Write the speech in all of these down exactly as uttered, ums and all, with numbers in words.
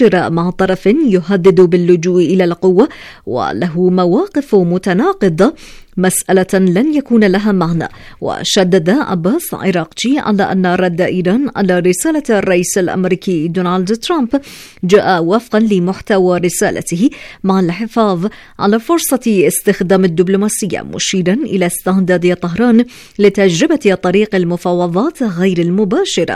مع طرف يهدد باللجوء إلى القوة وله مواقف متناقضة مسألة لن يكون لها معنى. وشدد عباس عراقجي على أن رد إيران على رسالة الرئيس الأمريكي دونالد ترامب جاء وفقا لمحتوى رسالته مع الحفاظ على فرصة استخدام الدبلوماسية، مشيرا إلى استعداد طهران لتجربة طريق المفاوضات غير المباشرة.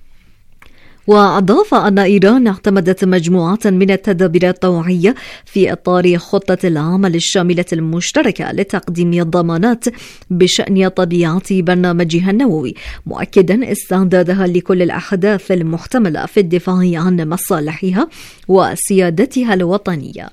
وأضاف أن إيران اعتمدت مجموعة من التدابير الطوعية في إطار خطة العمل الشاملة المشتركة لتقديم الضمانات بشأن طبيعة برنامجها النووي، مؤكدا استعدادها لكل الأحداث المحتملة في الدفاع عن مصالحها وسيادتها الوطنية.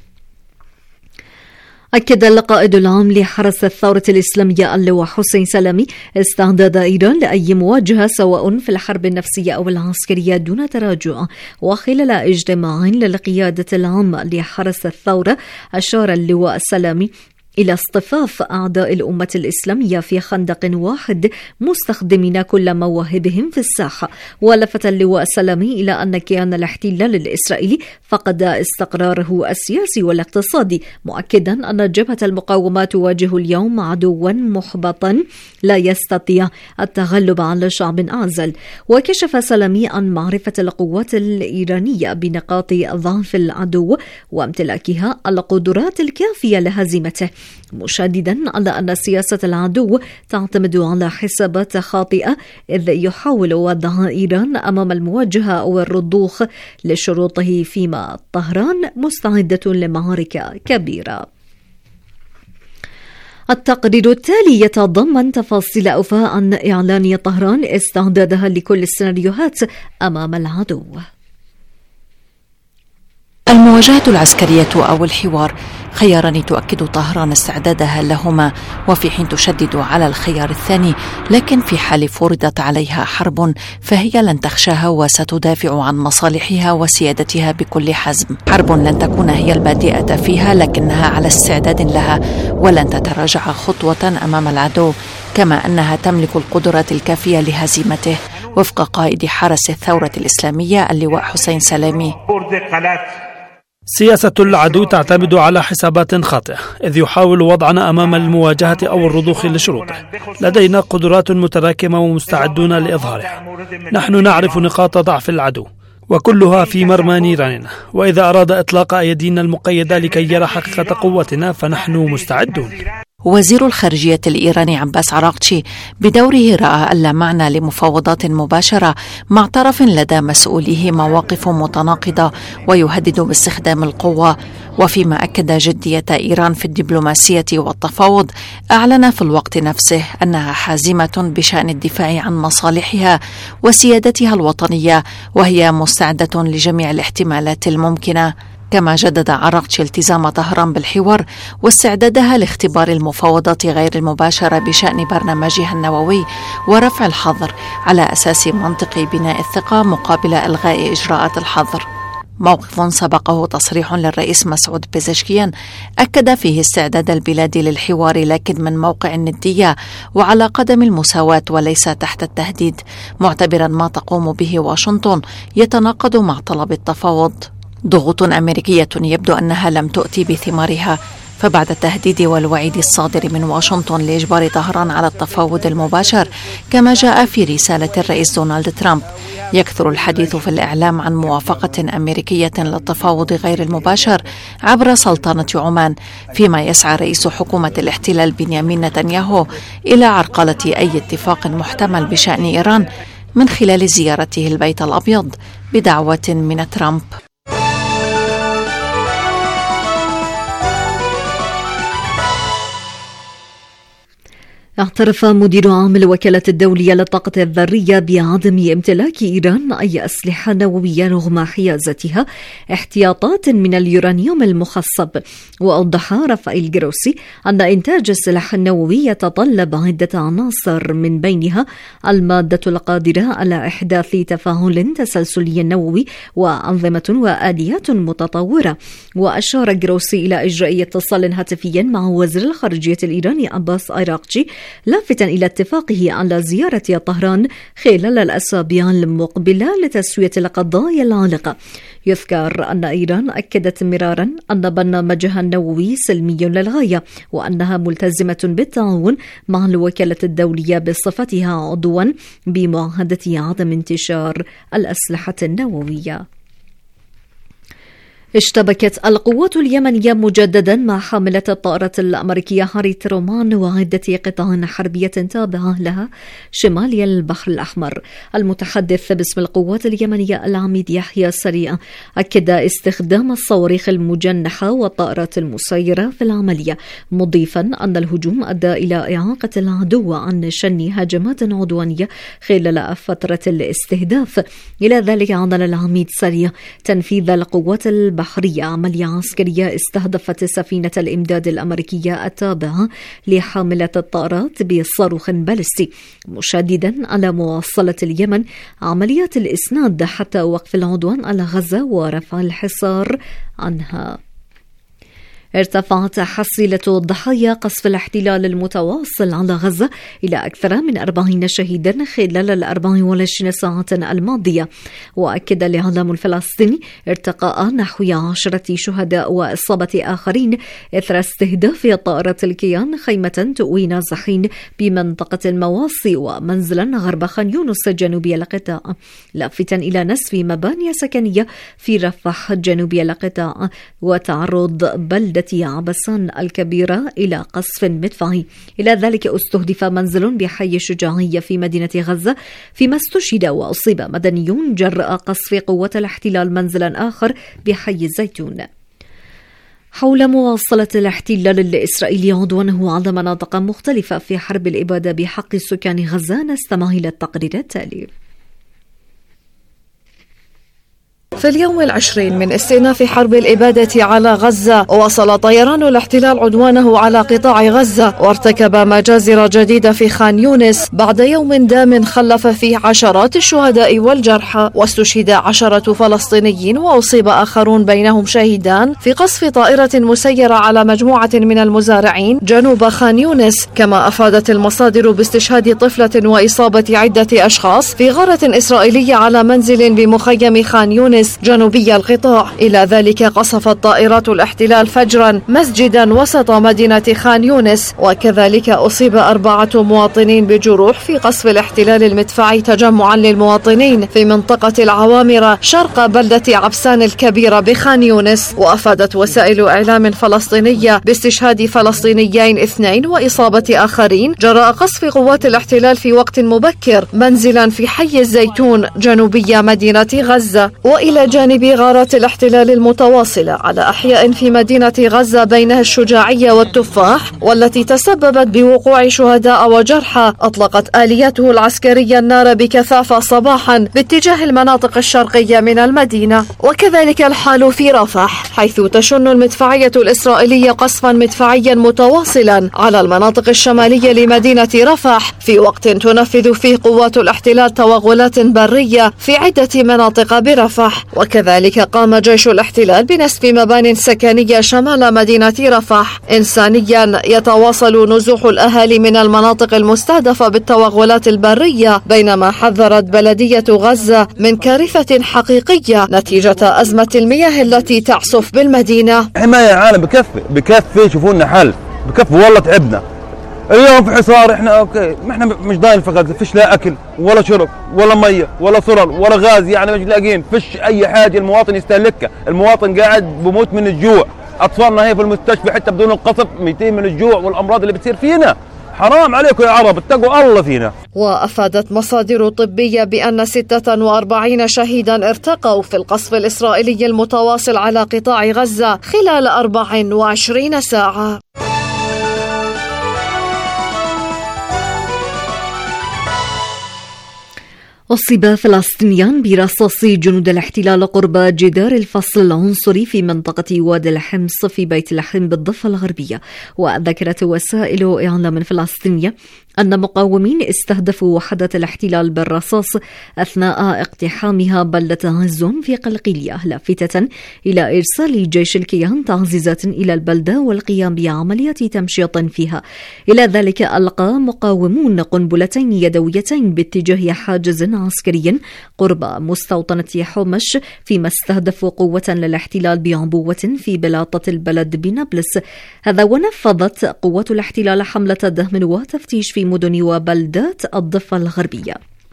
أكد القائد العام لحرس الثورة الإسلامية اللواء حسين سلامي استعداد إيران لأي مواجهة سواء في الحرب النفسية أو العسكرية دون تراجع. وخلال اجتماع للقيادة العامة لحرس الثورة أشار اللواء سلامي إلى اصطفاف أعداء الأمة الإسلامية في خندق واحد مستخدمين كل مواهبهم في الساحة. ولفت اللواء سلامي إلى أن كيان الاحتلال الإسرائيلي فقد استقراره السياسي والاقتصادي، مؤكدا أن جبهة المقاومة تواجه اليوم عدوا محبطا لا يستطيع التغلب على شعب أعزل. وكشف سلامي عن معرفة القوات الإيرانية بنقاط ضعف العدو وامتلاكها القدرات الكافية لهزيمته، مشددا على أن سياسة العدو تعتمد على حسابات خاطئة إذ يحاول وضع إيران أمام المواجهة أو الرضوخ لشروطه، فيما طهران مستعدة لمعارك كبيرة. التقرير التالي يتضمن تفاصيل أوفى عن إعلان طهران استعدادها لكل السيناريوهات أمام العدو. المواجهة العسكرية أو الحوار خياران تؤكد طهران استعدادها لهما، وفي حين تشدد على الخيار الثاني، لكن في حال فرضت عليها حرب فهي لن تخشاها وستدافع عن مصالحها وسيادتها بكل حزم. حرب لن تكون هي البادئة فيها لكنها على استعداد لها، ولن تتراجع خطوة أمام العدو، كما أنها تملك القدرات الكافية لهزيمته، وفق قائد حرس الثورة الإسلامية اللواء حسين سلامي. سياسة العدو تعتمد على حسابات خاطئة، إذ يحاول وضعنا أمام المواجهة أو الرضوخ لشروطه. لدينا قدرات متراكمة ومستعدون لإظهارها. نحن نعرف نقاط ضعف العدو وكلها في مرمى نيراننا، وإذا أراد إطلاق أيدينا المقيدة لكي يرى حقيقة قوتنا فنحن مستعدون. وزير الخارجية الإيراني عباس عراقجي بدوره رأى ألا معنى لمفاوضات مباشرة مع طرف لدى مسؤوليه مواقف متناقضة ويهدد باستخدام القوة. وفيما أكد جدية إيران في الدبلوماسية والتفاوض، أعلن في الوقت نفسه أنها حازمة بشأن الدفاع عن مصالحها وسيادتها الوطنية، وهي مستعدة لجميع الاحتمالات الممكنة. كما جدد عراقجي التزام طهران بالحوار واستعدادها لاختبار المفاوضات غير المباشرة بشأن برنامجها النووي ورفع الحظر على أساس منطق بناء الثقة مقابل إلغاء إجراءات الحظر. موقف سبقه تصريح للرئيس مسعود بيزشكيان أكد فيه استعداد البلاد للحوار، لكن من موقع الندية وعلى قدم المساواة وليس تحت التهديد، معتبرا ما تقوم به واشنطن يتناقض مع طلب التفاوض. ضغوط أمريكية يبدو أنها لم تؤتي بثمارها، فبعد التهديد والوعيد الصادر من واشنطن لإجبار طهران على التفاوض المباشر كما جاء في رسالة الرئيس دونالد ترامب، يكثر الحديث في الإعلام عن موافقة أمريكية للتفاوض غير المباشر عبر سلطنة عمان، فيما يسعى رئيس حكومة الاحتلال بنيامين نتنياهو إلى عرقلة أي اتفاق محتمل بشأن إيران من خلال زيارته البيت الأبيض بدعوة من ترامب. اعترف مدير عام الوكالة الدولية للطاقة الذرية بعدم امتلاك إيران أي أسلحة نووية رغم حيازتها احتياطات من اليورانيوم المخصب. وأوضح رافائيل جروسي أن إنتاج السلاح النووي يتطلب عدة عناصر، من بينها المادة القادرة على إحداث تفاعل تسلسلي نووي وأنظمة وآليات متطورة. وأشار جروسي إلى إجراء اتصال هاتفي مع وزير الخارجية الإيراني عباس عراقجي لافتا إلى اتفاقه على زيارة طهران خلال الأسابيع المقبلة لتسوية القضايا العالقة. يذكر أن إيران أكدت مرارا أن برنامجها النووي سلمي للغاية، وأنها ملتزمة بالتعاون مع الوكالة الدولية بصفتها عضوا بمعاهدة عدم انتشار الأسلحة النووية. اشتبكت القوات اليمنية مجددا مع حاملة الطائرة الأمريكية هاري ترومان وعدة قطع حربية تابعة لها شمال البحر الأحمر. المتحدث باسم القوات اليمنية العميد يحيى سريع أكد استخدام الصواريخ المجنحة والطائرات المسيرة في العملية، مضيفا أن الهجوم أدى إلى إعاقة العدو عن شن هجمات عدوانية خلال فترة الاستهداف. إلى ذلك عضل العميد سريع تنفيذ القوات البحرية بحرية عملية عسكرية استهدفت سفينة الإمداد الأمريكية التابعة لحاملة الطائرات بصاروخ باليستي، مشددا على مواصلة اليمن عمليات الإسناد حتى وقف العدوان على غزة ورفع الحصار عنها. ارتفعت حصيلة ضحايا قصف الاحتلال المتواصل على غزة إلى أكثر من أربعين شهيدا خلال الأربع والعشرين ساعة الماضية، وأكد الإعلام الفلسطيني ارتقاء نحو عشرة شهداء وإصابة آخرين إثر استهداف طائرة الكيان خيمة تؤوي نازحين بمنطقة المواصي ومنزلا غرب خان يونس جنوبي القطاع، لافتا إلى نسف مباني سكنية في رفح جنوبي القطاع وتعرض بلدة عبسان الكبيرة إلى قصف مدفعي. إلى ذلك استهدف منزل بحي الشجاعية في مدينة غزة، فيما استشهد وأصيب مدنيون جراء قصف قوة الاحتلال منزلا آخر بحي الزيتون. حول مواصلة الاحتلال الإسرائيلي عدوانه على مناطق مختلفة في حرب الإبادة بحق سكان غزة، نستمع إلى التقرير التالي. في اليوم العشرين من استئناف حرب الإبادة على غزة، وصل طيران الاحتلال عدوانه على قطاع غزة وارتكب مجازر جديدة في خان يونس بعد يوم دام خلف فيه عشرات الشهداء والجرحى، واستشهد عشرة فلسطينيين وأصيب آخرون بينهم شهيدان في قصف طائرة مسيرة على مجموعة من المزارعين جنوب خان يونس. كما أفادت المصادر باستشهاد طفلة وإصابة عدة أشخاص في غارة إسرائيلية على منزل بمخيم خان يونس جنوبي القطاع. إلى ذلك قصفت طائرات الاحتلال فجرا مسجدا وسط مدينة خان يونس، وكذلك أصيب أربعة مواطنين بجروح في قصف الاحتلال المدفعي تجمعا للمواطنين في منطقة العوامرة شرق بلدة عبسان الكبيرة بخان يونس. وأفادت وسائل إعلام فلسطينية باستشهاد فلسطينيين اثنين وإصابة آخرين جراء قصف قوات الاحتلال في وقت مبكر منزلا في حي الزيتون جنوبي مدينة غزة. وإلى إلى جانب غارات الاحتلال المتواصلة على أحياء في مدينة غزة بينها الشجاعية والتفاح، والتي تسببت بوقوع شهداء وجرحى، أطلقت آلياته العسكرية النار بكثافة صباحا باتجاه المناطق الشرقية من المدينة. وكذلك الحال في رفح، حيث تشن المدفعية الإسرائيلية قصفا مدفعيا متواصلا على المناطق الشمالية لمدينة رفح، في وقت تنفذ فيه قوات الاحتلال توغلات برية في عدة مناطق برفح. وكذلك قام جيش الاحتلال بنسف مبان سكنية شمال مدينة رفح إنسانيا يتواصل نزوح الأهالي من المناطق المستهدفة بالتوغلات البرية، بينما حذرت بلدية غزة من كارثة حقيقية نتيجة أزمة المياه التي تعصف بالمدينة. حماية عالم بكفي بكفي شوفوا لنا حل بكفي، والله تعبنا اليوم في حصار. احنا اوكي ما احنا مش ضايل في غزه، فيش لا اكل ولا شرب ولا ميه ولا سرر ولا غاز، يعني مش لاقيين، فيش اي حاجه المواطن يستهلكها. المواطن قاعد بموت من الجوع، اطفالنا هي في المستشفى حتى بدون القصف ميتين من الجوع والامراض اللي بتصير فينا. حرام عليكم يا عرب، اتقوا الله فينا. وأفادت مصادر طبية بأن ستة وأربعين شهيدا ارتقوا في القصف الإسرائيلي المتواصل على قطاع غزة خلال أربع وعشرين ساعة. أصيب فلسطينيان برصاص جنود الاحتلال قرب جدار الفصل العنصري في منطقة وادي الحمص في بيت لحم بالضفة الغربية. وذكرت وسائل إعلام فلسطينية أن مقاومين استهدفوا وحدات الاحتلال بالرصاص أثناء اقتحامها بلدة عزون في قلقيلية، لافتة إلى إرسال جيش الكيان تعزيزات إلى البلدة والقيام بعملية تمشيط فيها. إلى ذلك ألقى مقاومون قنبلتين يدويتين باتجاه حاجز عسكري قرب مستوطنة حومش، فيما استهدفوا قوة للاحتلال بعبوة في بلاطة البلد بنابلس. هذا ونفذت قوة الاحتلال حملة دهم وتفتيش في مدن وبلدات الضفة الغربية.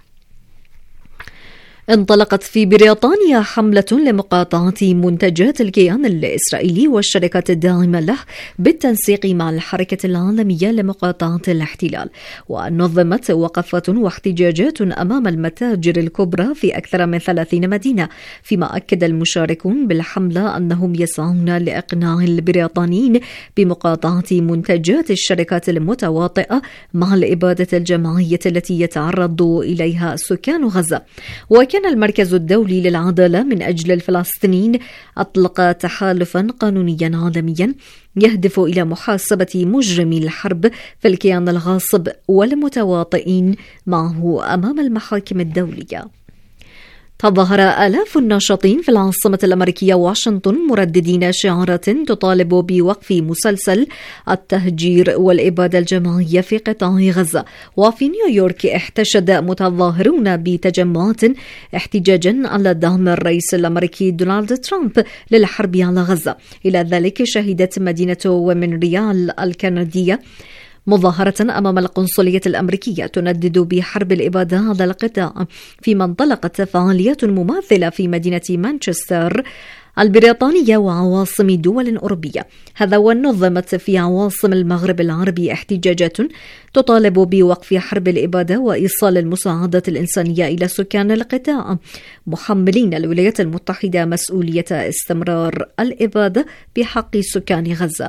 انطلقت في بريطانيا حملة لمقاطعة منتجات الكيان الإسرائيلي والشركات الداعمة له بالتنسيق مع الحركة العالمية لمقاطعة الاحتلال، ونظمت وقفات واحتجاجات أمام المتاجر الكبرى في أكثر من ثلاثين مدينة، فيما أكد المشاركون بالحملة أنهم يسعون لإقناع البريطانيين بمقاطعة منتجات الشركات المتواطئة مع الإبادة الجماعية التي يتعرض إليها سكان غزة. وكان المركز الدولي للعدالة من أجل الفلسطينيين أطلق تحالفا قانونيا عالميا يهدف إلى محاسبة مجرمي الحرب في الكيان الغاصب والمتواطئين معه أمام المحاكم الدولية. تظاهر آلاف الناشطين في العاصمة الأمريكية واشنطن مرددين شعارات تطالب بوقف مسلسل التهجير والإبادة الجماعية في قطاع غزة. وفي نيويورك احتشد متظاهرون بتجمعات احتجاجا على دعم الرئيس الأمريكي دونالد ترامب للحرب على غزة. إلى ذلك شهدت مدينة ومنريال الكندية مظاهرة أمام القنصلية الأمريكية تندد بحرب الإبادة على القطاع، فيما انطلقت فعاليات مماثلة في مدينة مانشستر البريطانية وعواصم دول أوروبية. هذا ونظمت في عواصم المغرب العربي احتجاجات تطالب بوقف حرب الإبادة وإيصال المساعدات الإنسانية إلى سكان القطاع، محملين الولايات المتحدة مسؤولية استمرار الإبادة بحق سكان غزة.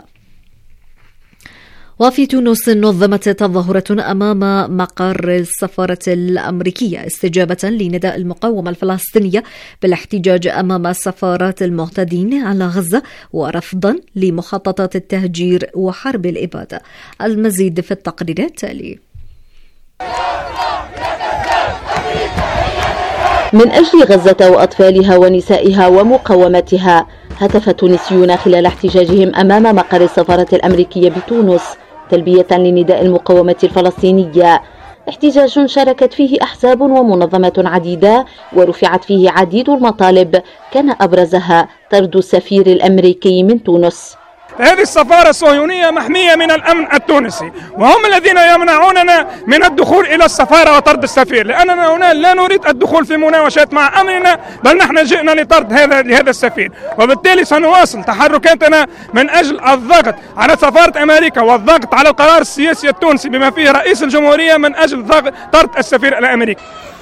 وفي تونس نظمت تظاهرة أمام مقر السفارة الأمريكية استجابة لنداء المقاومة الفلسطينية بالاحتجاج أمام سفارات المعتدين على غزة ورفضا لمخططات التهجير وحرب الإبادة. المزيد في التقرير التالي. من أجل غزة وأطفالها ونسائها ومقاومتها هتف تونسيون خلال احتجاجهم أمام مقر السفارة الأمريكية بتونس تلبية لنداء المقاومة الفلسطينية، احتجاج شاركت فيه أحزاب ومنظمات عديدة ورفعت فيه عديد المطالب كان أبرزها طرد السفير الأمريكي من تونس. هذه السفارة الصهيونية محمية من الأمن التونسي، وهم الذين يمنعوننا من الدخول إلى السفارة وطرد السفير، لأننا هنا لا نريد الدخول في مناوشات مع أمننا، بل نحن جئنا لطرد هذا لهذا السفير، وبالتالي سنواصل تحركاتنا من أجل الضغط على سفارة أمريكا والضغط على القرار السياسي التونسي بما فيه رئيس الجمهورية من أجل طرد السفير الأمريكي.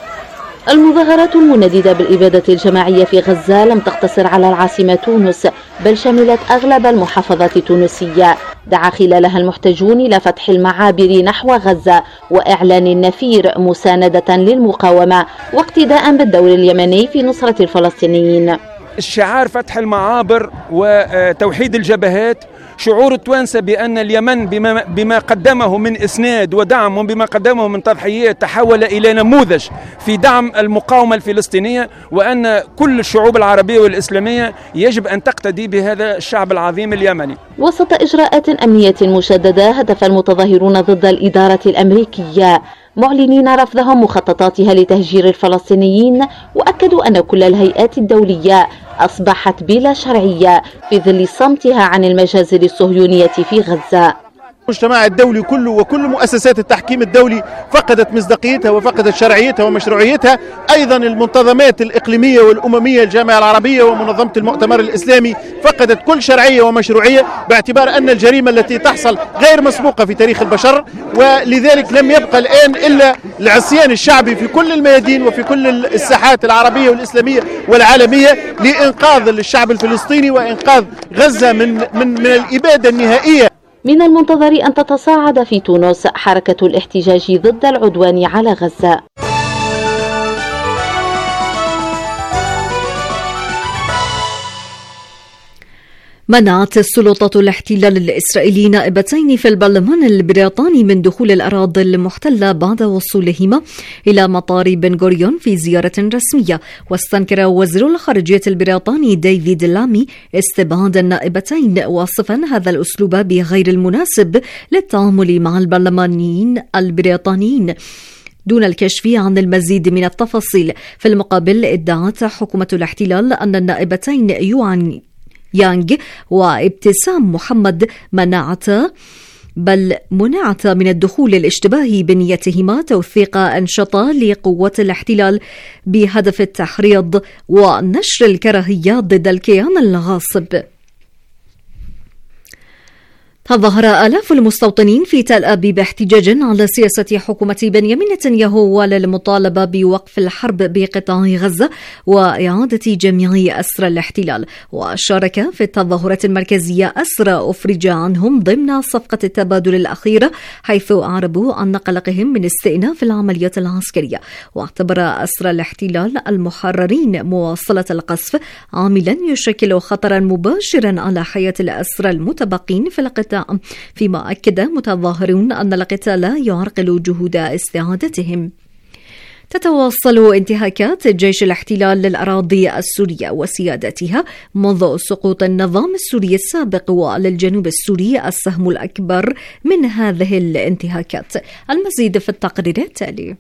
المظاهرات المنددة بالإبادة الجماعية في غزة لم تقتصر على العاصمة تونس، بل شملت أغلب المحافظات التونسية. دعا خلالها المحتجون إلى فتح المعابر نحو غزة وإعلان النفير مساندة للمقاومة واقتداء بالدور اليمني في نصرة الفلسطينيين. الشعار فتح المعابر وتوحيد الجبهات، شعور التوانسة بأن اليمن بما, بما قدمه من إسناد ودعم وبما قدمه من تضحيات تحول إلى نموذج في دعم المقاومة الفلسطينية، وأن كل الشعوب العربية والإسلامية يجب أن تقتدي بهذا الشعب العظيم اليمني. وسط إجراءات أمنية مشددة هدف المتظاهرون ضد الإدارة الأمريكية معلنين رفضهم مخططاتها لتهجير الفلسطينيين، وأكدوا أن كل الهيئات الدولية أصبحت بلا شرعية في ظل صمتها عن المجازر الصهيونية في غزة. المجتمع الدولي كله وكل مؤسسات التحكيم الدولي فقدت مصداقيتها وفقدت شرعيتها ومشروعيتها، أيضا المنظمات الإقليمية والأممية، الجامعة العربية ومنظمة المؤتمر الإسلامي فقدت كل شرعية ومشروعية، باعتبار أن الجريمة التي تحصل غير مسبوقة في تاريخ البشر، ولذلك لم يبقى الآن إلا العصيان الشعبي في كل الميادين وفي كل الساحات العربية والإسلامية والعالمية لإنقاذ الشعب الفلسطيني وإنقاذ غزة من من من الإبادة النهائية. من المنتظر أن تتصاعد في تونس حركة الاحتجاج ضد العدوان على غزة. منعت السلطات الاحتلال الإسرائيلي نائبتين في البرلمان البريطاني من دخول الأراضي المحتلة بعد وصولهما إلى مطار بن غوريون في زيارة رسمية. واستنكر وزير الخارجية البريطاني ديفيد لامي استبعاد النائبتين، واصفا هذا الأسلوب بغير المناسب للتعامل مع البرلمانيين البريطانيين دون الكشف عن المزيد من التفاصيل. في المقابل ادعت حكومة الاحتلال أن النائبتين يوان يانغ وابتسام محمد منعتا بل منعتا من الدخول الاشتباه بنيتهما توثيق أنشطة لقوات الاحتلال بهدف التحريض ونشر الكراهية ضد الكيان الغاصب. تظاهر آلاف المستوطنين في تل أبيب احتجاجا على سياسة حكومة بنيامين نتنياهو وللمطالبة بوقف الحرب بقطاع غزة وإعادة جميع أسرى الاحتلال. وشارك في التظاهرات المركزية أسرى أفرج عنهم ضمن صفقة التبادل الأخيرة، حيث أعربوا عن قلقهم من استئناف العمليات العسكرية. واعتبر أسرى الاحتلال المحررين مواصلة القصف عاملا يشكل خطرا مباشرا على حياة الأسرى المتبقين في القطاع، فيما أكد متظاهرون أن القتال يعرقل جهود استعادتهم. تتواصل انتهاكات جيش الاحتلال للأراضي السورية وسيادتها منذ سقوط النظام السوري السابق، وللجنوب السوري السهم الأكبر من هذه الانتهاكات. المزيد في التقرير التالي.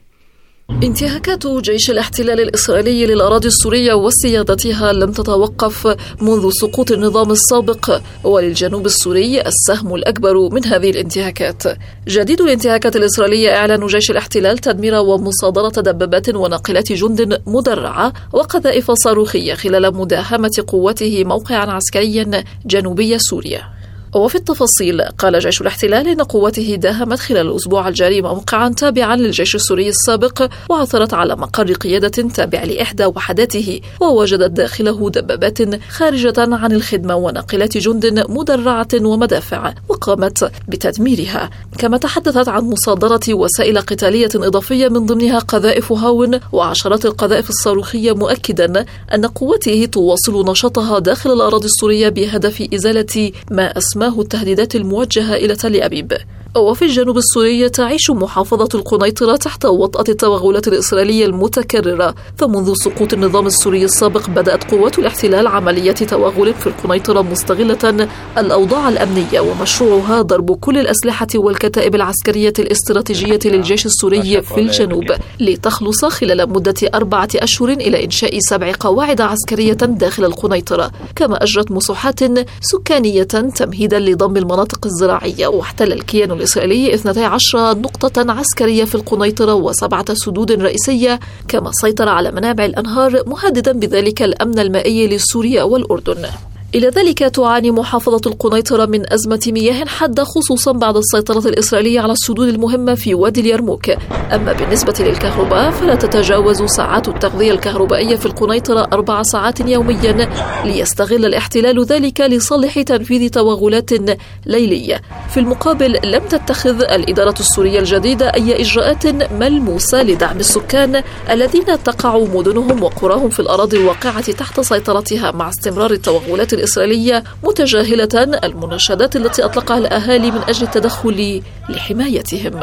انتهاكات جيش الاحتلال الإسرائيلي للأراضي السورية وسيادتها لم تتوقف منذ سقوط النظام السابق، وللجنوب السوري السهم الأكبر من هذه الانتهاكات. جديد الانتهاكات الإسرائيلية إعلان جيش الاحتلال تدمير ومصادرة دبابات وناقلات جند مدرعة وقذائف صاروخية خلال مداهمة قوته موقعا عسكريا جنوبي سوريا. وفي التفاصيل قال جيش الاحتلال إن قوته داهمت خلال الأسبوع الجاري موقعا تابعا للجيش السوري السابق، وعثرت على مقر قيادة تابع لإحدى وحداته، ووجدت داخله دبابات خارجة عن الخدمة وناقلات جند مدرعة ومدافع، وقامت بتدميرها. كما تحدثت عن مصادرة وسائل قتالية إضافية من ضمنها قذائف هاون وعشرات القذائف الصاروخية، مؤكدا أن قوته تواصل نشاطها داخل الأراضي السورية بهدف إزالة ما أسمى ما هو التهديدات الموجهة إلى تل أبيب. وفي الجنوب السوري تعيش محافظة القنيطرة تحت وطأة التوغلات الإسرائيلية المتكررة، فمنذ سقوط النظام السوري السابق بدأت قوات الاحتلال عملية توغل في القنيطرة مستغلة الأوضاع الأمنية، ومشروعها ضرب كل الأسلحة والكتائب العسكرية الاستراتيجية للجيش السوري في الجنوب، لتخلص خلال مدة أربعة أشهر إلى إنشاء سبع قواعد عسكرية داخل القنيطرة. كما أجرت مساحات سكانية تمهيدا لضم المناطق الزراعية. واحتل الكيان الإسرائيلي اثنتي عشرة نقطة عسكرية في القنيطرة وسبعة سدود رئيسية، كما سيطر على منابع الأنهار مهددا بذلك الأمن المائي لسوريا والأردن. إلى ذلك تعاني محافظة القنيطرة من أزمة مياه حادة، خصوصا بعد السيطرة الإسرائيلية على السدود المهمة في وادي اليرموك. أما بالنسبة للكهرباء فلا تتجاوز ساعات التغذية الكهربائية في القنيطرة أربع ساعات يوميا، ليستغل الاحتلال ذلك لصالح تنفيذ توغلات ليلية. في المقابل لم تتخذ الإدارة السورية الجديدة أي إجراءات ملموسة لدعم السكان الذين تقع مدنهم وقراهم في الأراضي الواقعة تحت سيطرتها، مع استمرار التوغلات الإسرائيلية، متجاهلة المناشدات التي أطلقها الأهالي من أجل التدخل لحمايتهم.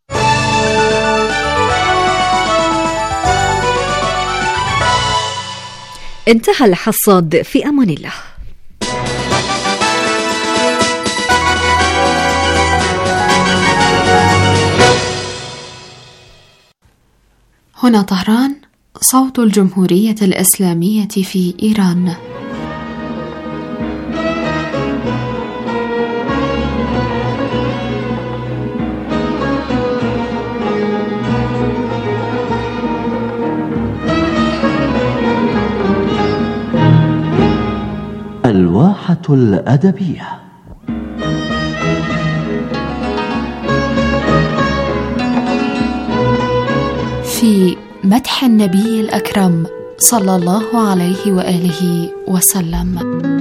انتهى الحصاد، في أمان الله. هنا طهران، صوت الجمهورية الإسلامية في إيران. الواحة الأدبية. في مدح النبي الأكرم صلى الله عليه وآله وسلم.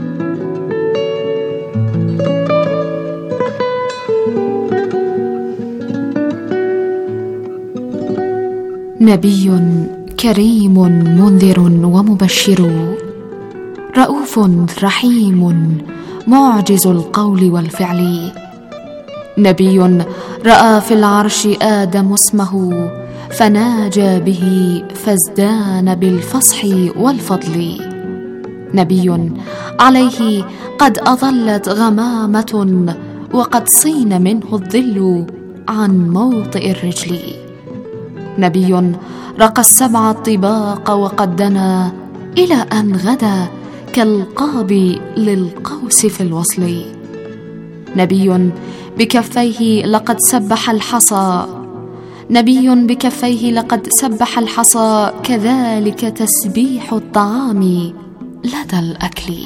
نبي كريم منذر ومبشر، رؤوف رحيم معجز القول والفعل. نبي رأى في العرش آدم اسمه فناجى به فازدان بالفصح والفضل. نبي عليه قد أظلت غمامة وقد صين منه الظل عن موطئ الرجل. نبي رقى السبع الطباق وقد دنا إلى أن غدا كالقاب للقوس في الوصل. نبي بكفيه لقد سبح الحصى نبي بكفيه لقد سبح الحصى كذلك تسبيح الطعام لدى الأكل.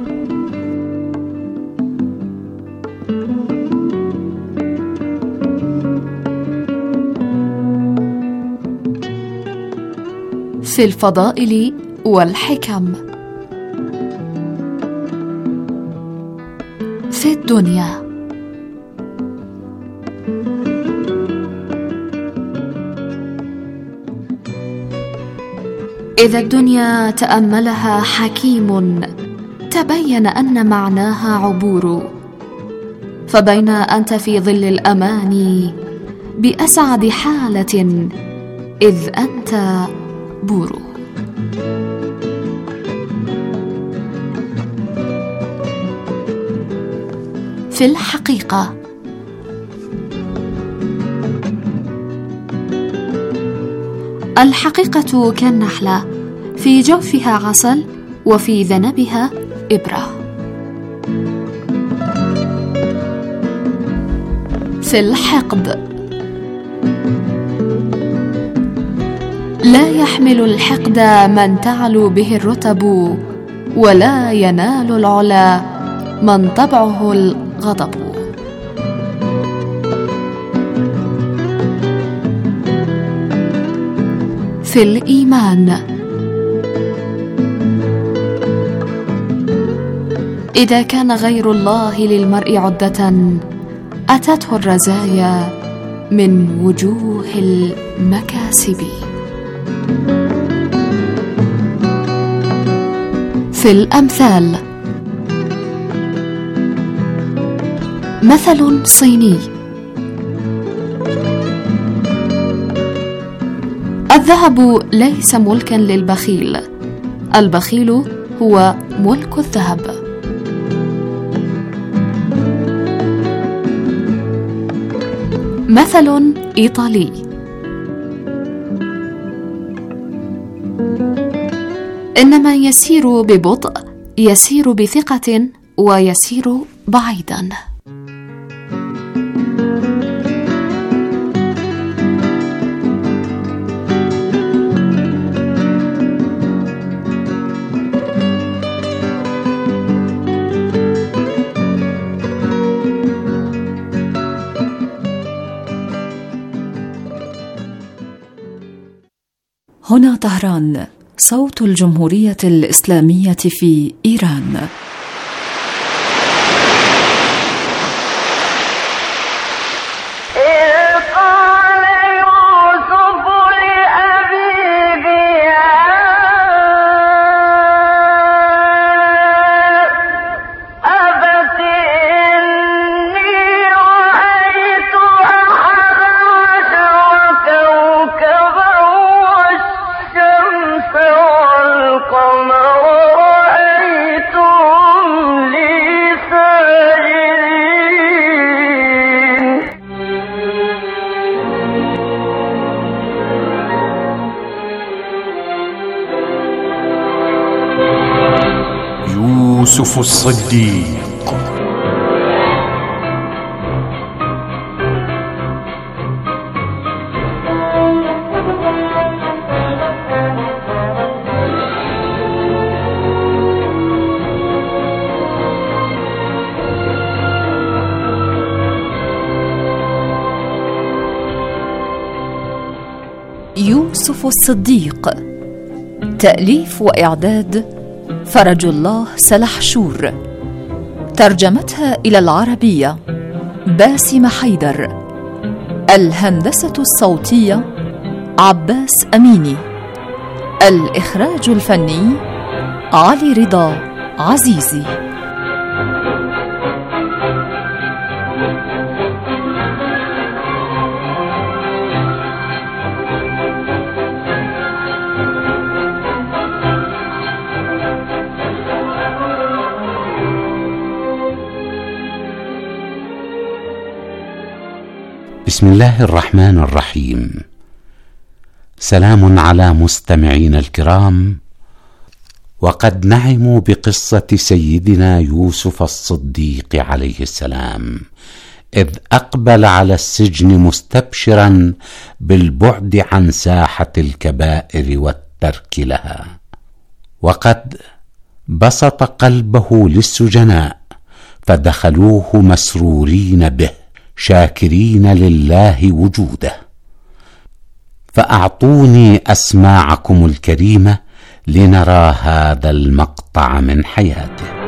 في الفضائل والحكم. في الدنيا. إذا الدنيا تأملها حكيم تبين أن معناها عبور، فبين أنت في ظل الأمان بأسعد حالة إذ أنت بور. في الحقيقة. الحقيقة كالنحلة في جوفها عسل وفي ذنبها إبرة. في الحقد. لا يحمل الحقد من تعلو به الرتب، ولا ينال العلا من طبعه الغضب. في الإيمان. إذا كان غير الله للمرء عدة أتته الرزايا من وجوه المكاسب. في الأمثال. مثل صيني. الذهب ليس ملكا للبخيل، البخيل هو ملك الذهب. مثل إيطالي. إنما يسير ببطء يسير بثقة ويسير بعيدا. هنا طهران، صوت الجمهورية الإسلامية في إيران. يوسف الصديق. يوسف الصديق. تأليف وإعداد فرج الله سلحشور. ترجمتها إلى العربية باسم حيدر. الهندسة الصوتية عباس أميني. الإخراج الفني علي رضا عزيزي. بسم الله الرحمن الرحيم. سلام على مستمعين الكرام. وقد نعموا بقصة سيدنا يوسف الصديق عليه السلام إذ أقبل على السجن مستبشرا بالبعد عن ساحة الكبائر والترك لها، وقد بسط قلبه للسجناء فدخلوه مسرورين به شاكرين لله وجوده. فأعطوني أسماعكم الكريمة لنرى هذا المقطع من حياته.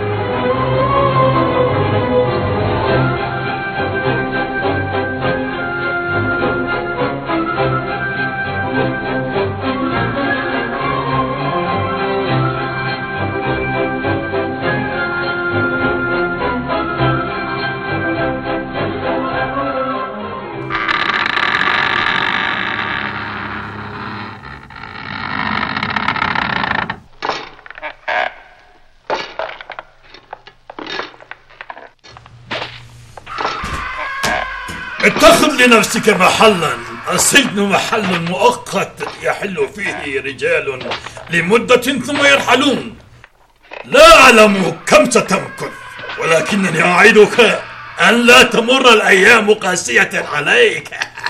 اتخذ لنفسك محلا، السجن محل مؤقت يحل فيه رجال لمدة ثم يرحلون. لا أعلم كم ستمكث، ولكنني أعدك أن لا تمر الأيام قاسية عليك.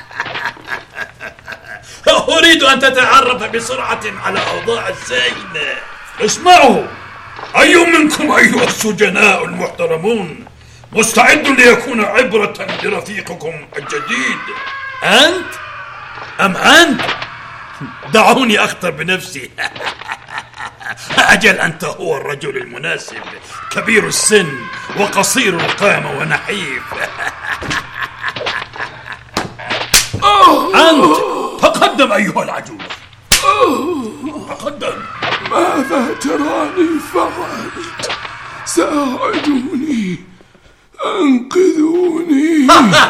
أريد أن تتعرف بسرعة على أوضاع السجن. اسمعوا، أي منكم أيها السجناء المحترمون مستعد ليكون عبرة لرفيقكم الجديد؟ أنت؟ أم أنت؟ دعوني أخطر بنفسي. أجل أنت هو الرجل المناسب، كبير السن وقصير القامة ونحيف. أنت تقدم أيها العجوز، تقدم. ماذا تراني فعلت؟ ساعدوني، أنقذوني.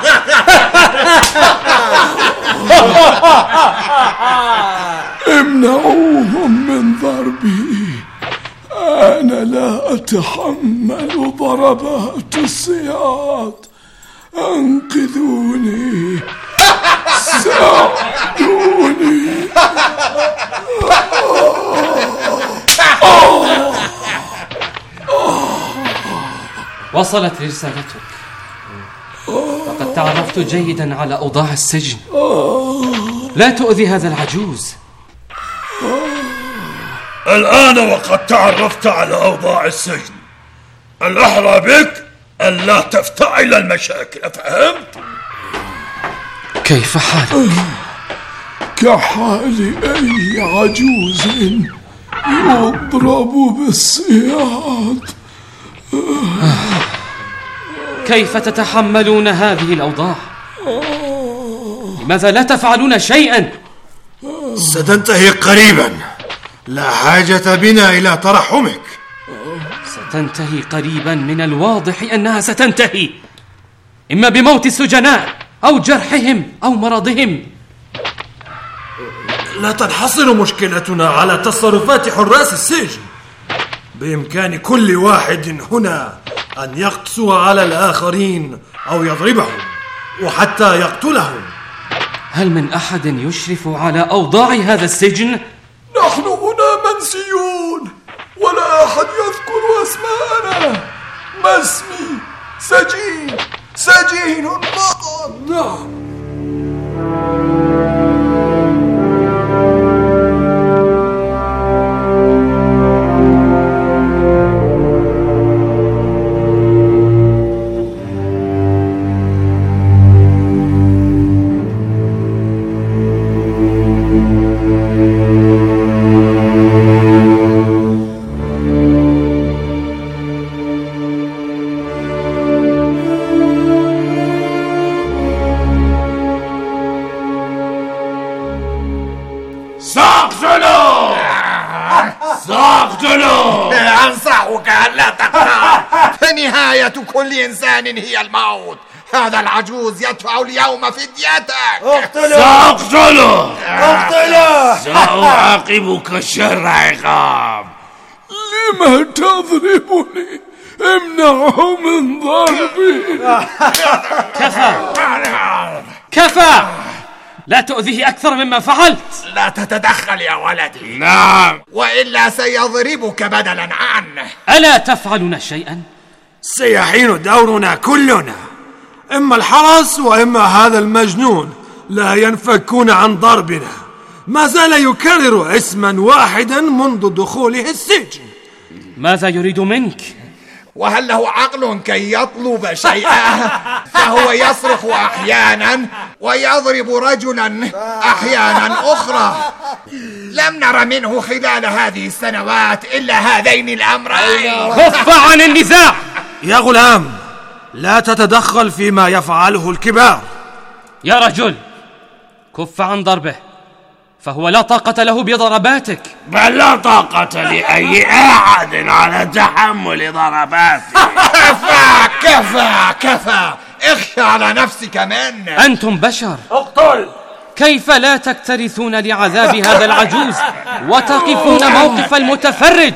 امنعوهم من ضربي، أنا لا أتحمل ضربات السياط. أنقذوني، ساعدوني. وصلت رسالتك، لقد تعرفت جيدا على أوضاع السجن. لا تؤذي هذا العجوز. الآن وقد تعرفت على أوضاع السجن، الأحرى بك أن لا تفتعل المشاكل، أفهمت؟ كيف حالك؟ كحال أي عجوز يضرب بالسياط. كيف تتحملون هذه الأوضاع؟ لماذا لا تفعلون شيئا؟ ستنتهي قريبا، لا حاجة بنا إلى ترحمك. ستنتهي قريبا، من الواضح أنها ستنتهي إما بموت السجناء أو جرحهم أو مرضهم. لا تنحصر مشكلتنا على تصرفات حراس السجن. بإمكان كل واحد هنا أن يقسو على الآخرين أو يضربهم وحتى يقتلهم. هل من أحد يشرف على أوضاع هذا السجن؟ نحن هنا منسيون، ولا أحد يذكر أسماءنا. ما اسمي؟ سجين، سجين فقط. نعم. أنصحك أن لا تقرأ، فنهاية كل إنسان هي الموت. هذا العجوز يدفع اليوم فديتك. اقتله، سأقتله، اقتله، سأعاقبك شر عقاب. لما تضربني؟ امنعه من ضربي. كفى، كفى! لا تؤذيه أكثر مما فعلت. لا تتدخل يا ولدي. نعم، وإلا سيضربك بدلا عنه. ألا تفعلون شيئا؟ سيحين دورنا كلنا، إما الحرس وإما هذا المجنون، لا ينفكون عن ضربنا. ما زال يكرر اسما واحدا منذ دخوله السجن. ماذا يريد منك؟ وهل له عقل كي يطلب شيئا؟ فهو يصرخ أحيانا ويضرب رجلا أحيانا أخرى. لم نر منه خلال هذه السنوات إلا هذين الأمرين. كف عن النزاع يا غلام، لا تتدخل فيما يفعله الكبار. يا رجل، كف عن ضربه، فهو لا طاقة له بضرباتك. بل لا طاقة لأي أحد على تحمل ضرباتي. كفى كفى كفى، اخشى على نفسك من. أنتم بشر. اقتل. كيف لا تكترثون لعذاب هذا العجوز وتقفون موقف المتفرج؟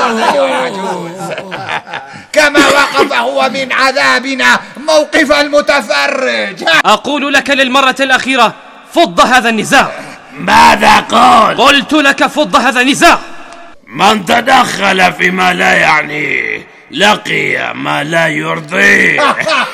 كما وقف هو من عذابنا موقف المتفرج. أقول لك للمرة الأخيرة، فض هذا النزاع. ماذا قلت؟ قلت لك فض هذا النزاع. من تدخل فيما لا يعنيه لقي ما لا يرضيه.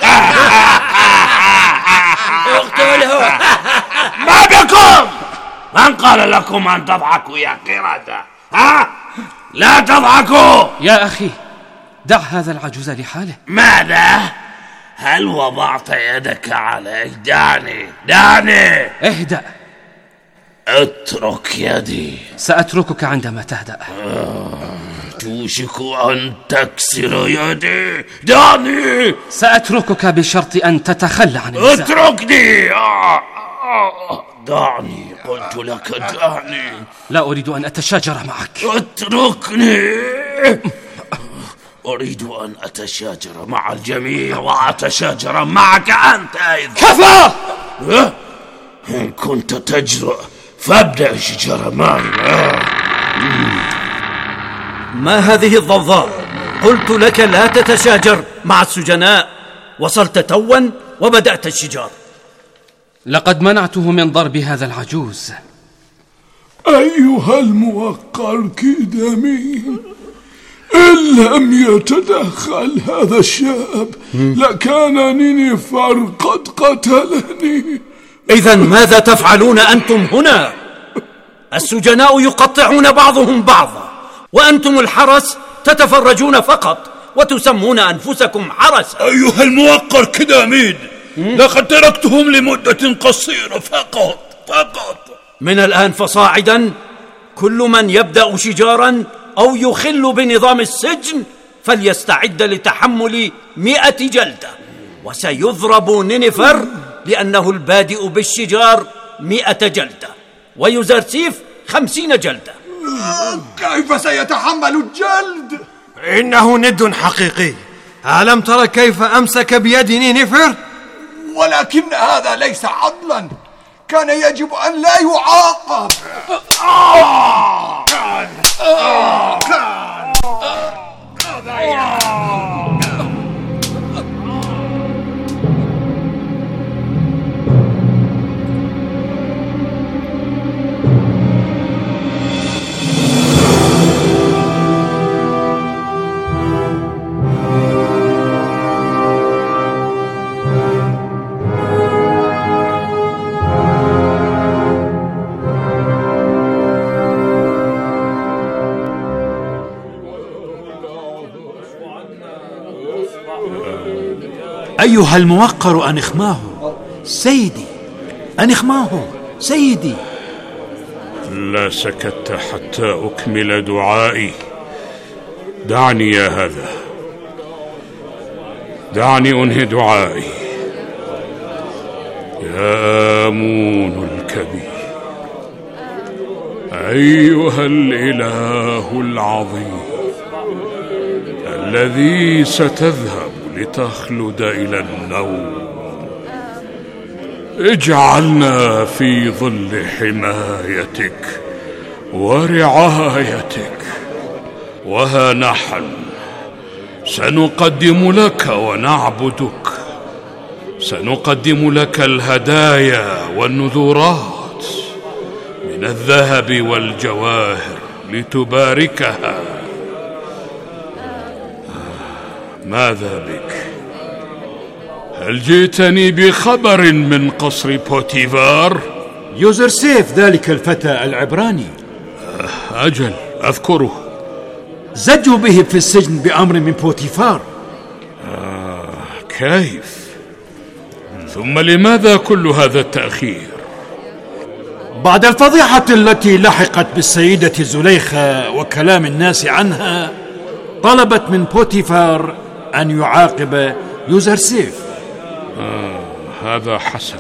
اقتله. ما بكم؟ من قال لكم أن تضحكوا يا قردة؟ ها؟ لا تضحكوا يا أخي، دع هذا العجوز لحاله. ماذا؟ هل وضعت يدك علي؟ دعني دعني. اهدأ. اترك يدي. سأتركك عندما تهدأ. آه، توشك أن تكسر يدي. دعني. سأتركك بشرط أن تتخلى عن النزاع. اتركني. آه آه دعني، قلت لك دعني. لا أريد أن أتشاجر معك. اتركني. أريد أن أتشاجر مع الجميع وأتشاجر معك أنت أيضا. كفى! إن كنت تجرؤ فابدأ الشجرة معي. ما هذه الضوضاء؟ قلت لك لا تتشاجر مع السجناء، وصلت توا وبدأت الشجار. لقد منعته من ضرب هذا العجوز. أيها الموقر كدامين، إن لم يتدخل هذا الشاب لكان نينفر قد قتلني. إذن ماذا تفعلون أنتم هنا؟ السجناء يقطعون بعضهم بعضا، وأنتم الحرس تتفرجون فقط وتسمون أنفسكم حرس. أيها الموقر كدامين، لقد تركتهم لمدة قصيرة فقط فقط. من الآن فصاعدا كل من يبدأ شجارا أو يخل بنظام السجن فليستعد لتحمل مئة جلدة، وسيضرب نينفر لأنه البادئ بالشجار مئة جلدة، ويوزرسيف خمسين جلدة. كيف سيتحمل الجلد؟ إنه ند حقيقي. ألم ترى كيف أمسك بيد نينفر؟ ولكن هذا ليس عدلا، كان يجب أن لا يعاقب. آه كان آه كان أيها الموقر أنخماه سيدي، أنخماه سيدي. لا سكت حتى أكمل دعائي. دعني يا هذا، دعني أنهي دعائي. يا آمون الكبير، أيها الإله العظيم الذي ستذهب لتخلد إلى النوم، اجعلنا في ظل حمايتك ورعايتك، وها نحن سنقدم لك ونعبدك، سنقدم لك الهدايا والنذورات من الذهب والجواهر لتباركها. ماذا بك؟ هل جئتني بخبر من قصر بوتيفار؟ يوزرسيف ذلك الفتى العبراني. أجل أذكره. زجوا به في السجن بأمر من بوتيفار. آه كيف؟ ثم لماذا كل هذا التأخير؟ بعد الفضيحة التي لحقت بالسيدة زليخة وكلام الناس عنها، طلبت من بوتيفار أن يعاقب يوزرسيف. آه هذا حسن.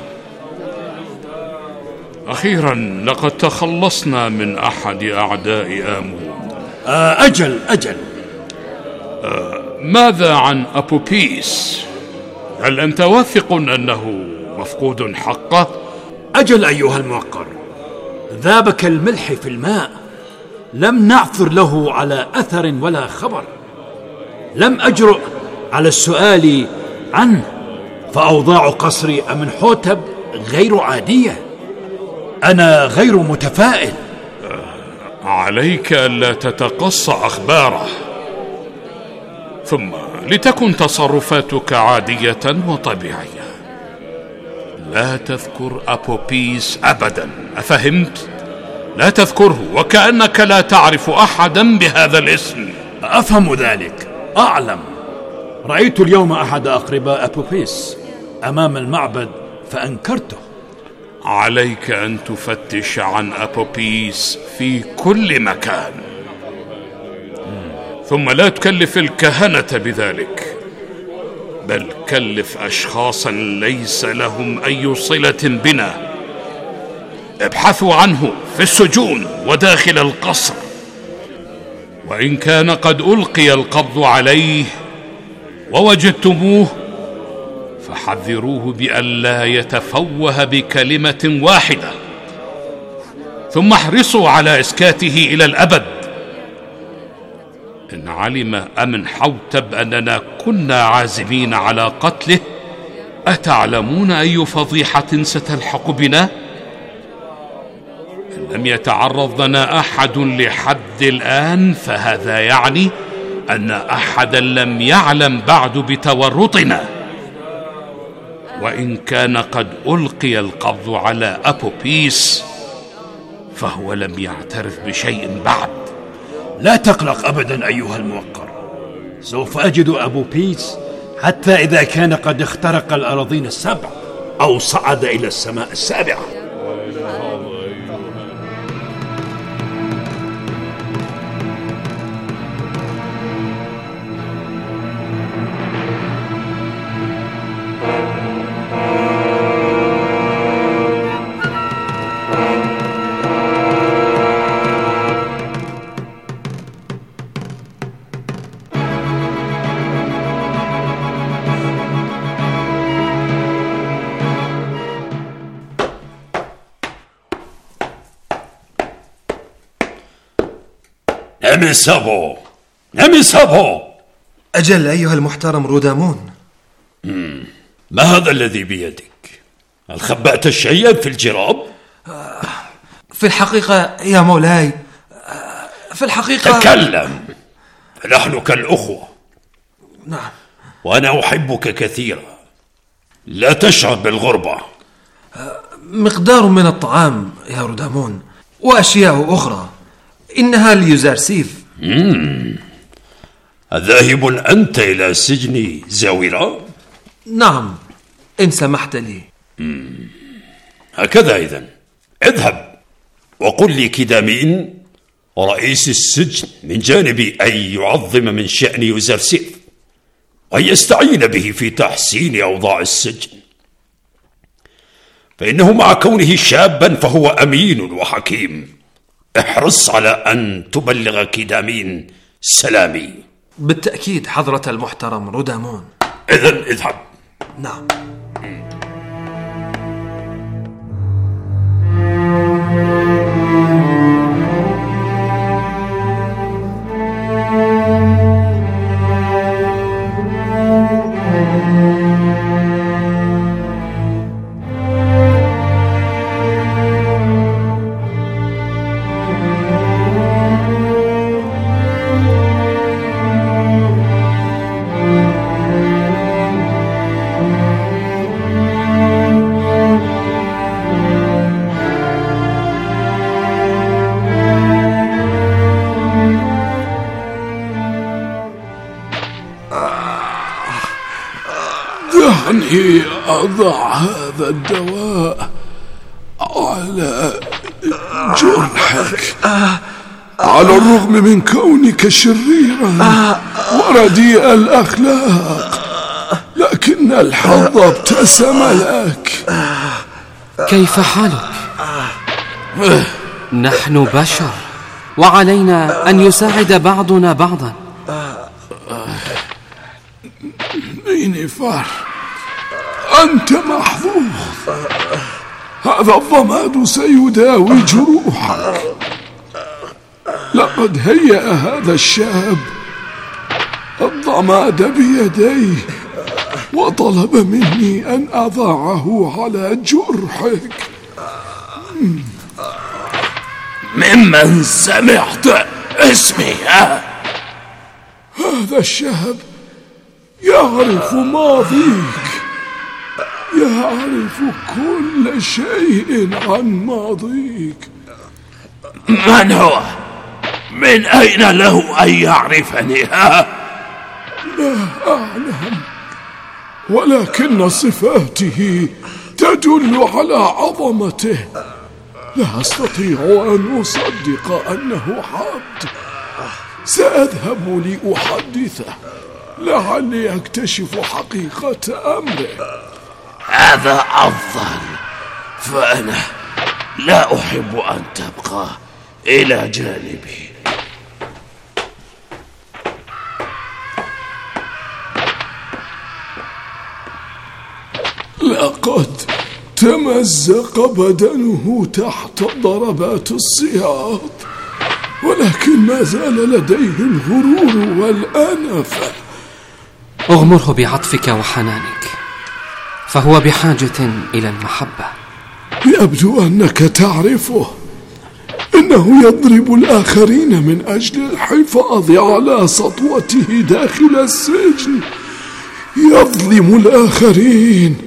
أخيرا لقد تخلصنا من أحد أعداء آمون. آه أجل أجل. آه ماذا عن أبوبيس؟ هل أنت واثق أنه مفقود حقه؟ أجل أيها الموقر، ذاب كالملح في الماء، لم نعثر له على أثر ولا خبر. لم أجرؤ على السؤال عنه، فأوضاع قصر أمنحوتب غير عادية. أنا غير متفائل. عليك ألا تتقصى أخباره، ثم لتكن تصرفاتك عادية وطبيعية. لا تذكر أبوبيس أبدا، أفهمت؟ لا تذكره وكأنك لا تعرف أحدا بهذا الاسم. أفهم ذلك، أعلم. رأيت اليوم أحد أقرباء أبوبيس أمام المعبد فأنكرته. عليك أن تفتش عن أبوبيس في كل مكان، ثم لا تكلف الكهنة بذلك، بل كلف أشخاصا ليس لهم أي صلة بنا. ابحثوا عنه في السجون وداخل القصر، وإن كان قد ألقي القبض عليه ووجدتموه فحذروه بألا يتفوه بكلمة واحدة، ثم احرصوا على إسكاته إلى الأبد. إن علم أمنحوتب أننا كنا عازمين على قتله، أتعلمون أي فضيحة ستلحق بنا؟ إن لم يتعرض لنا أحد لحد الآن، فهذا يعني أن أحدا لم يعلم بعد بتورطنا. وإن كان قد ألقي القبض على أبوبيس فهو لم يعترف بشيء بعد. لا تقلق أبدا أيها الموقر، سوف أجد أبوبيس حتى إذا كان قد اخترق الأراضين السبع أو صعد إلى السماء السابعة. نمسابو نمسابو. أجل أيها المحترم رودامون. مم. ما هذا الذي بيدك؟ هل خبأت شيئا في الجراب؟ في الحقيقة يا مولاي، في الحقيقة. تكلم، فنحن كالأخوة. نعم. وأنا أحبك كثيرا، لا تشعر بالغربة. مقدار من الطعام يا رودامون وأشياء أخرى، إنها ليوزرسيف. مم. ذاهب أنت إلى سجن زاورة؟ نعم إن سمحت لي. مم. هكذا إذن، اذهب وقل لي كدامين رئيس السجن من جانبي أن يعظم من شأن يوزرسيف وأن يستعين به في تحسين أوضاع السجن، فإنه مع كونه شابا فهو أمين وحكيم. احرص على أن تبلغ كدامين سلامي. بالتأكيد حضرة المحترم رودامون. إذن اذهب. نعم. دعني أضع هذا الدواء على جرحك. على الرغم من كونك شريرا ورديء الأخلاق، لكن الحظ ابتسم لك. كيف حالك؟ نحن بشر وعلينا أن يساعد بعضنا بعضا. نينفر، أنت محظوظ. هذا الضماد سيداوي جروحك. لقد هيأ هذا الشاب الضماد بيديه وطلب مني أن أضعه على جرحك. ممن سمعت اسمي؟ هذا الشاب يعرف ماضيك، يعرف كل شيء عن ماضيك. من هو؟ من أين له أن يعرفني؟ ها؟ لا أعلم، ولكن صفاته تدل على عظمته. لا أستطيع أن أصدق أنه حد. سأذهب لأحدثه، لعلي أكتشف حقيقة أمره. هذا أفضل، فأنا لا أحب أن تبقى إلى جانبي. لقد تمزق بدنه تحت ضربات السياط، ولكن ما زال لديه الغرور والأنف. اغمره بعطفك وحنانك، فهو بحاجة إلى المحبة. يبدو أنك تعرفه. إنه يضرب الآخرين من أجل الحفاظ على سطوته داخل السجن. يظلم الآخرين.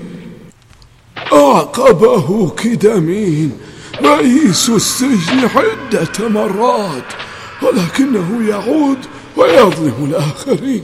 أعقبه كدامين رئيس السجن عدة مرات، ولكنه يعود ويظلم الآخرين.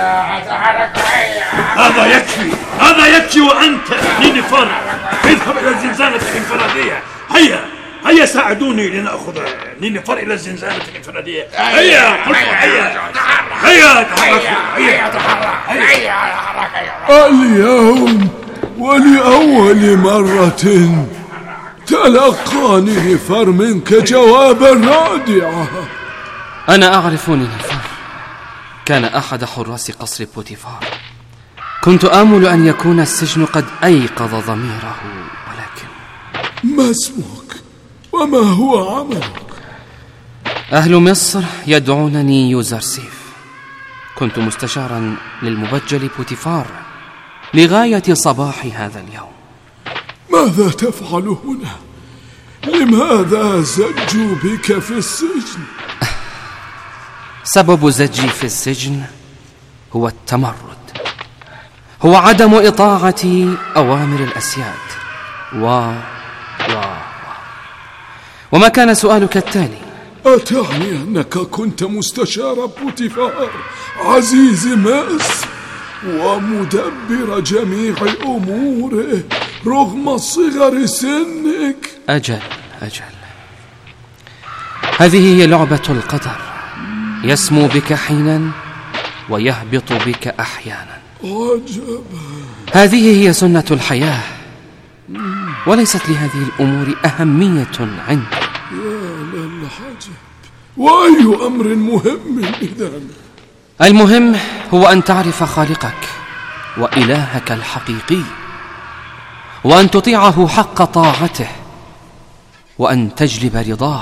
هذا يكفي، هذا يكفي. وأنت نينفر، اذهب إلى الزنزانة الانفرادية. هيا هيا ساعدوني لنأخذ نينفر إلى الزنزانة الانفرادية. هيا هيا هيا تحرك، هيا. اليوم ولأول مرة تلقى نينفر منك جوابا رادعا. أنا أعرف نينفر، كان أحد حراس قصر بوتيفار. كنت آمل أن يكون السجن قد أيقظ ضميره، ولكن... ما اسمك؟ وما هو عملك؟ أهل مصر يدعونني يوزرسيف. كنت مستشارا للمبجل بوتيفار لغاية صباح هذا اليوم. ماذا تفعل هنا؟ لماذا زجوا بك في السجن؟ سبب زجي في السجن هو التمرد، هو عدم إطاعة أوامر الأسياد و... و... و... وما كان سؤالك التالي؟ أتعني أنك كنت مستشار بوتيفار عزيز مصر ومدبر جميع أموره رغم صغر سنك؟ أجل أجل، هذه هي لعبة القدر، يسمو بك حينا ويهبط بك أحيانا. عجبا. هذه هي سنة الحياة، وليست لهذه الأمور أهمية عندي. يا للعجب. وأي أمر مهم إذن؟ المهم هو أن تعرف خالقك وإلهك الحقيقي، وأن تطيعه حق طاعته، وأن تجلب رضاه.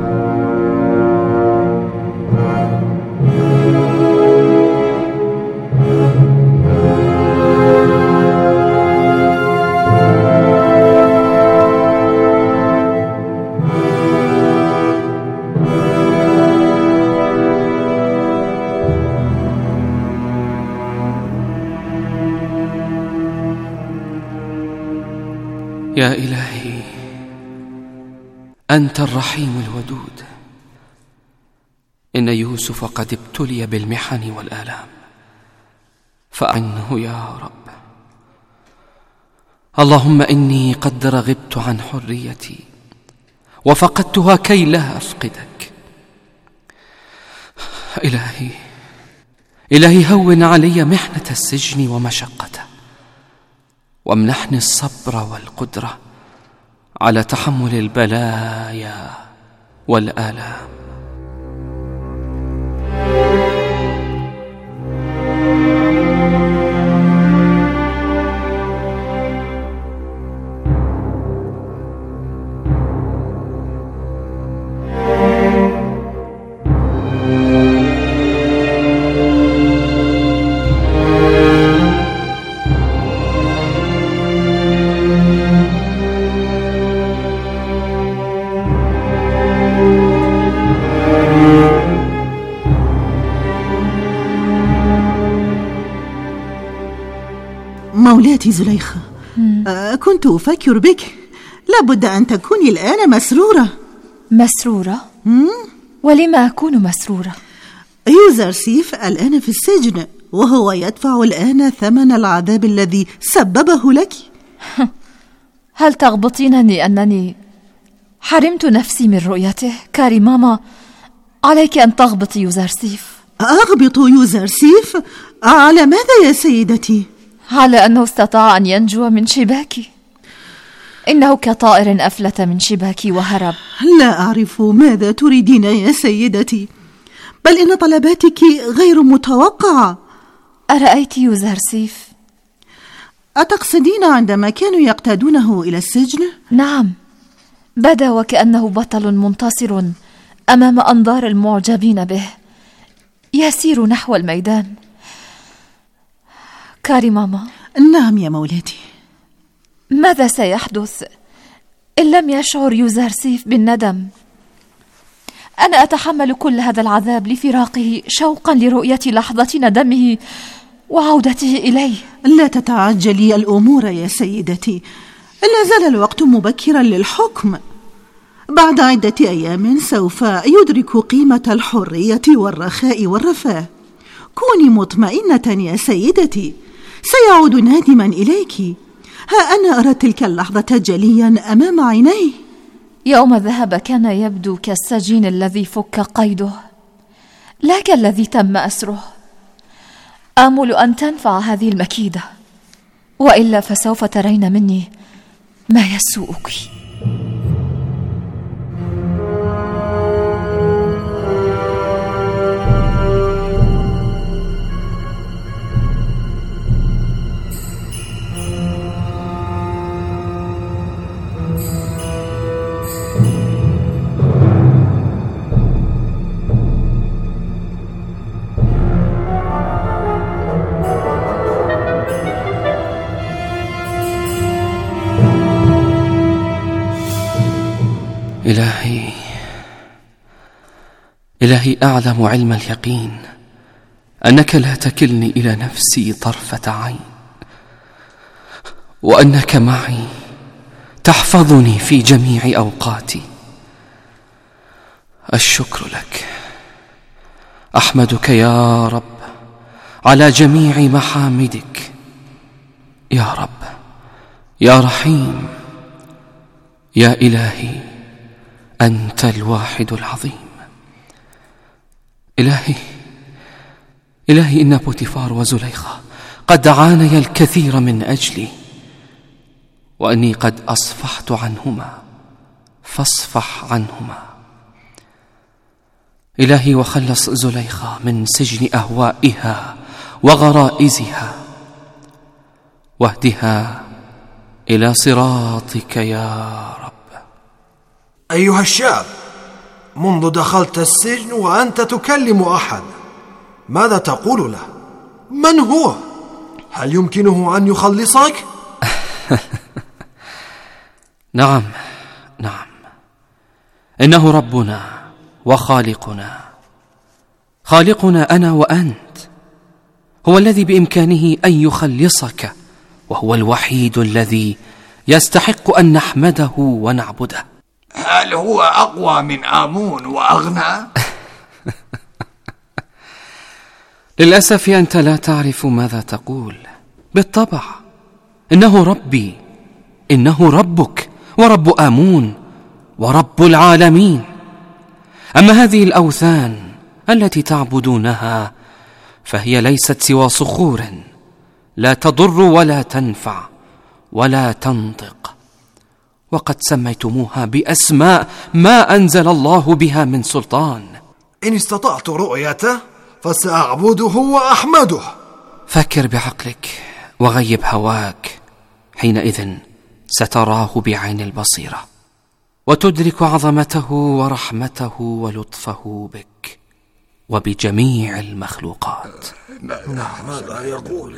يا إلهي، أنت الرحيم الودود. إن يوسف قد ابتلي بالمحن والآلام، فأعنه يا رب اللهم إني قد رغبت عن حريتي وفقدتها كي لا أفقدك. إلهي إلهي هون علي محنة السجن ومشقته، وامنحني الصبر والقدرة على تحمل البلايا والآلام. مولاتي زليخة، آه كنت أفكر بك. لابد أن تكوني الآن مسرورة. مسرورة؟ مم؟ ولما أكون مسرورة؟ يوزرسيف الآن في السجن، وهو يدفع الآن ثمن العذاب الذي سببه لك. هل تغبطينني أنني حرمت نفسي من رؤيته؟ كاري ماما، عليك أن تغبطي يوزرسيف. أغبط يوزرسيف؟ على ماذا يا سيدتي؟ على أنه استطاع أن ينجو من شباكي. إنه كطائر أفلت من شباكي وهرب. لا أعرف ماذا تريدين يا سيدتي، بل إن طلباتك غير متوقعة. أرأيت يوزرسيف؟ أتقصدين عندما كانوا يقتادونه إلى السجن؟ نعم، بدا وكأنه بطل منتصر أمام أنظار المعجبين به، يسير نحو الميدان. كاري ماما. نعم يا مولاتي. ماذا سيحدث إن لم يشعر يوزرسيف بالندم؟ أنا أتحمل كل هذا العذاب لفراقه شوقا لرؤية لحظة ندمه وعودته إليه. لا تتعجلي الأمور يا سيدتي، لا زال الوقت مبكرا للحكم. بعد عدة أيام سوف يدرك قيمة الحرية والرخاء والرفاه. كوني مطمئنة يا سيدتي، سيعود نادما إليك. ها أنا أرى تلك اللحظة جليا أمام عيني. يوم ذهب كان يبدو كالسجين الذي فك قيده، لا كالذي تم أسره. آمل أن تنفع هذه المكيدة، وإلا فسوف ترين مني ما يسوءك. إلهي إلهي أعلم علم اليقين أنك لا تكلني إلى نفسي طرفة عين، وأنك معي تحفظني في جميع أوقاتي. الشكر لك، أحمدك يا رب على جميع محامدك. يا رب، يا رحيم، يا إلهي، أنت الواحد العظيم. إلهي إلهي إن بوتيفار وزليخة قد عانيا الكثير من أجلي، وأني قد أصفحت عنهما، فاصفح عنهما. إلهي وخلص زليخة من سجن أهوائها وغرائزها، واهدها إلى صراطك يا رب. أيها الشاب، منذ دخلت السجن وأنت تكلم أحد، ماذا تقول له؟ من هو؟ هل يمكنه أن يخلصك؟ نعم نعم، إنه ربنا وخالقنا، خالقنا أنا وأنت، هو الذي بإمكانه أن يخلصك، وهو الوحيد الذي يستحق أن نحمده ونعبده. هل هو أقوى من آمون وأغنى؟ للأسف أنت لا تعرف ماذا تقول. بالطبع إنه ربي إنه ربك ورب آمون ورب العالمين. أما هذه الأوثان التي تعبدونها فهي ليست سوى صخور لا تضر ولا تنفع ولا تنطق، وقد سميتموها بأسماء ما أنزل الله بها من سلطان. إن استطعت رؤيته فسأعبده وأحمده. فكر بعقلك وغيب هواك، حينئذ ستراه بعين البصيرة وتدرك عظمته ورحمته ولطفه بك وبجميع المخلوقات. نعم، ماذا يقول؟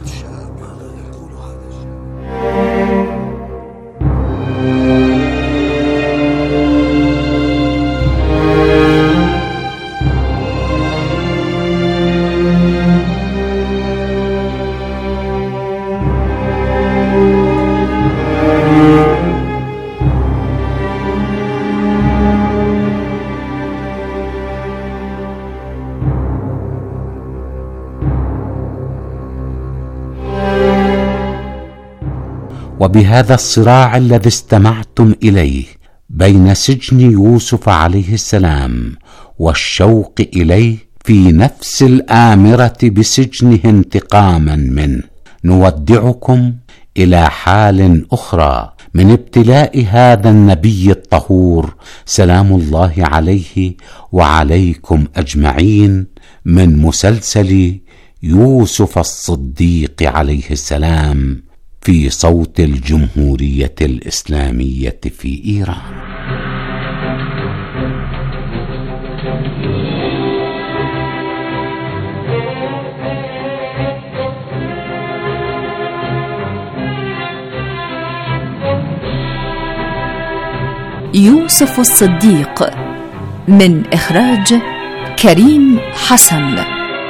وبهذا الصراع الذي استمعتم إليه بين سجن يوسف عليه السلام والشوق إليه في نفس الآمرة بسجنه انتقاما منه، نودعكم إلى حال أخرى من ابتلاء هذا النبي الطهور سلام الله عليه وعليكم أجمعين من مسلسل يوسف الصديق عليه السلام في صوت الجمهورية الإسلامية في إيران. يوسف الصديق من إخراج كريم حسن.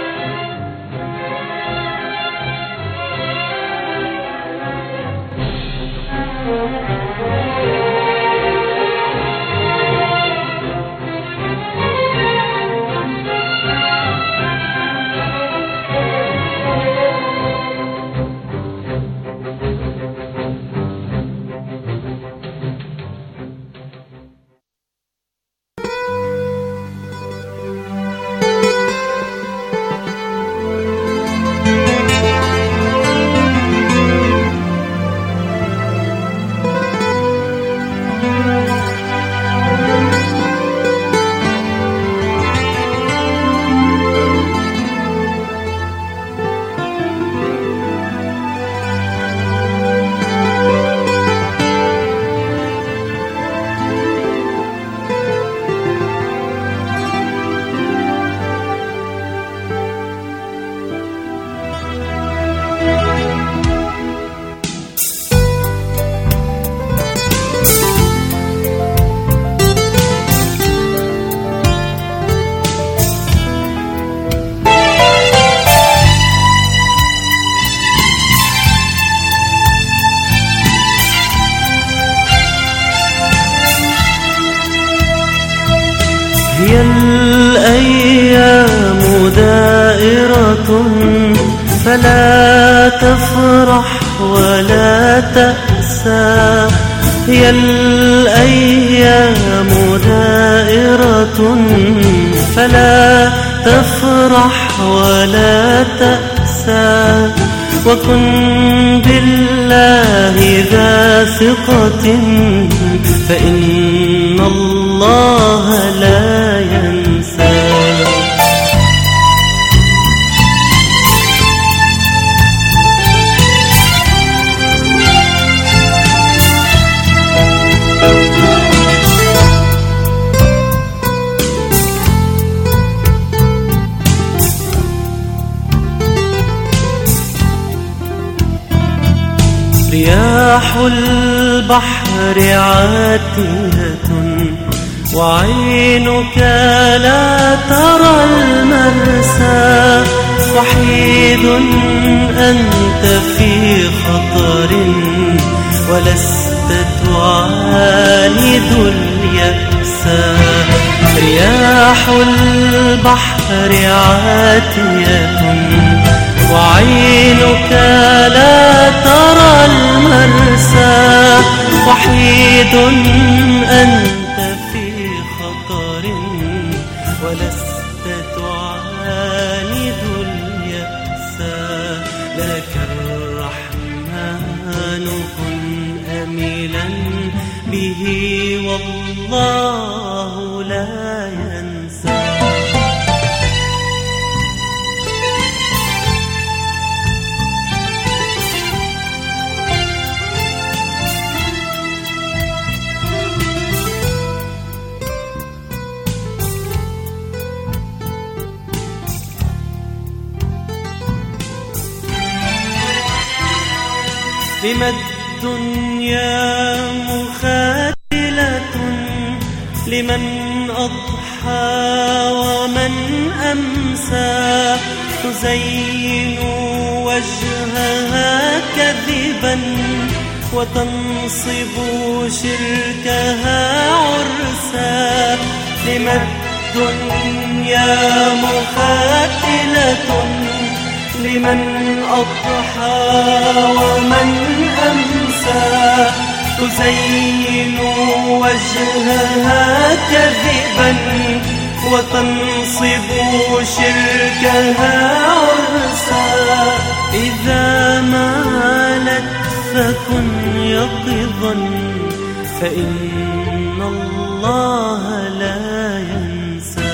هي الأيام دائرة فلا تفرح ولا تأسى. هي الأيام دائرة فلا تفرح ولا تأسى. وكن بالله ذا ثقة فإن الله لا ينسى. رياح البحر عاتية وعينك لا ترى المرسى. وحيد أنت في خطر ولست تعاند اليأسى. رياح البحر عاتية وعينك لا ترى المرسى. وحيد أنت في خطر ولست تعاند اليأس لك الرحمن كن أملا به والله لا ينسى. لما الدنيا مخاتلة لمن أضحى ومن أمسى تزين وجهها كذبا وتنصب شركها عرسا. لما الدنيا مخاتلة لمن أضحى ومن أمسى تزين وجهها كذبا وتنصب شركها عرسا. إذا مالت فكن يقظا فإن الله لا ينسى.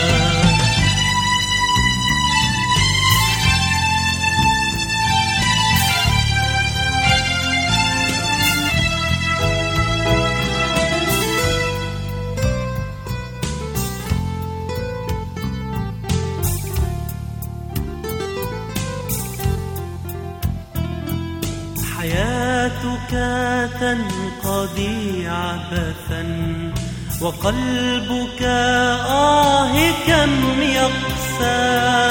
حياتك تنقضي عبثا وقلبك آه كم يقسى.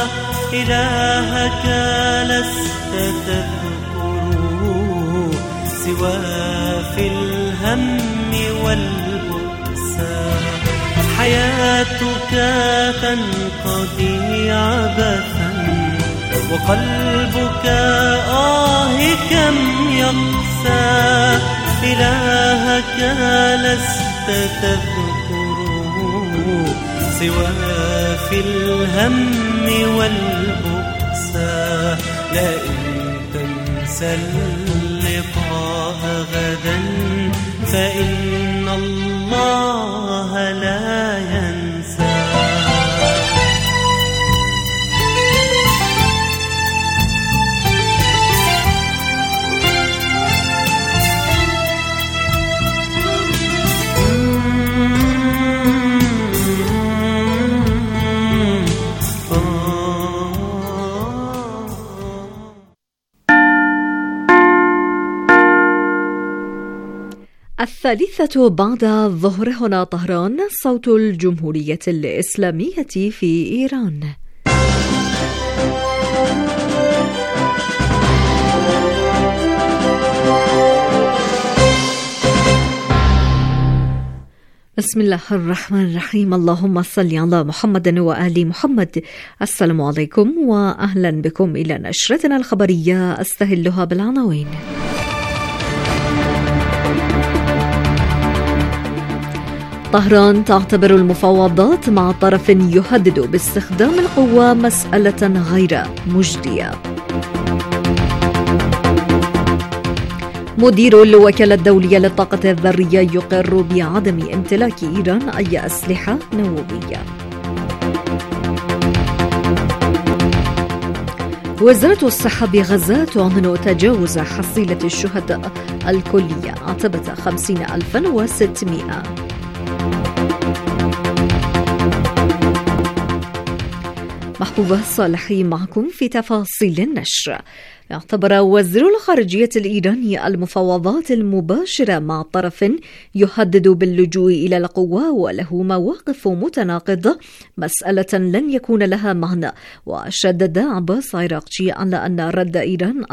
إلهك لست تذكره سوى في الهم والبؤسى. حياتك تنقضي عبثا وقلبك آه كم يقسى. إلهك لست تذكره سوى في الهم والبؤسى. لئن تنسى اللقاء غدا فإن الله لا ينسى. الثالثة بعد الظهر هنا طهران، صوت الجمهورية الإسلامية في إيران. بسم الله الرحمن الرحيم. اللهم صل على محمد وآل محمد. السلام عليكم وأهلا بكم إلى نشرتنا الخبرية، أستهلها بالعناوين. طهران تعتبر المفاوضات مع طرف يهدد باستخدام القوة مسألة غير مجدية. مدير الوكالة الدولية للطاقة الذرية يقر بعدم امتلاك إيران أي أسلحة نووية. وزارة الصحة بغزة تعلن تجاوز حصيلة الشهداء الكلية عتبة خمسين ألفا وستمائة. محبوبة صالحي معكم في تفاصيل النشر. اعتبر وزير الخارجية الإيراني المفاوضات المباشرة مع طرف يهدد باللجوء إلى القوة وله مواقف متناقضة مسألة لن يكون لها معنى، وشدد عباس عراقجي على أن رد إيران